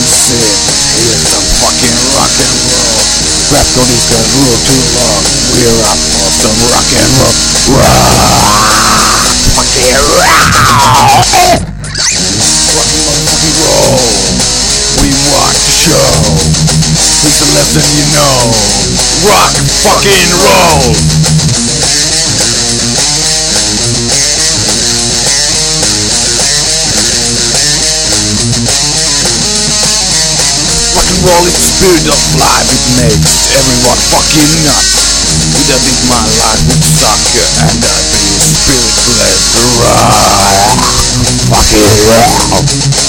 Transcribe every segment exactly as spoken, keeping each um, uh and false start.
listen, here's some fucking rock and roll. Rap don't need to rule too long. We're up for some rock and roll. Rock, fucking rock. Rock and motherfucking roll. We want to show. Here's a lesson you know. Rock, fucking roll. Roll is the spirit of life, it makes everyone fucking nuts. With a beat my life with sucker and I be spiritless rock. Fucking rock.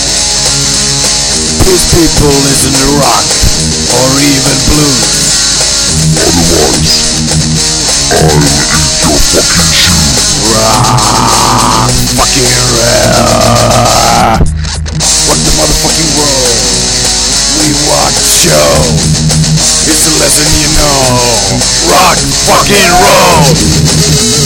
These people listen to rock or even blues. Otherwise, I'll eat your fucking shoes. Rock. Fucking rock. Rock the motherfucking world. We want to show. It's a lesson you know. Rock, fucking roll.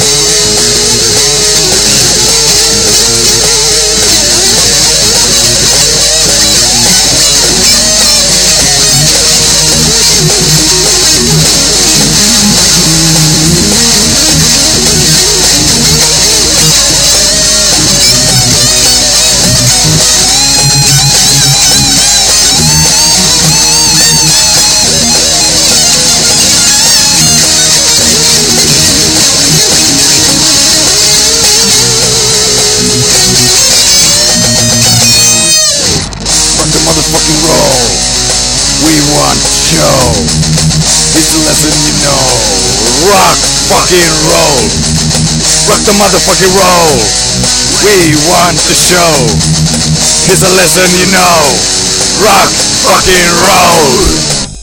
Motherfucking roll. We want to show. It's a lesson you know. Rock fucking roll. Rock the motherfucking roll. We want to show. It's a lesson you know. Rock fucking roll.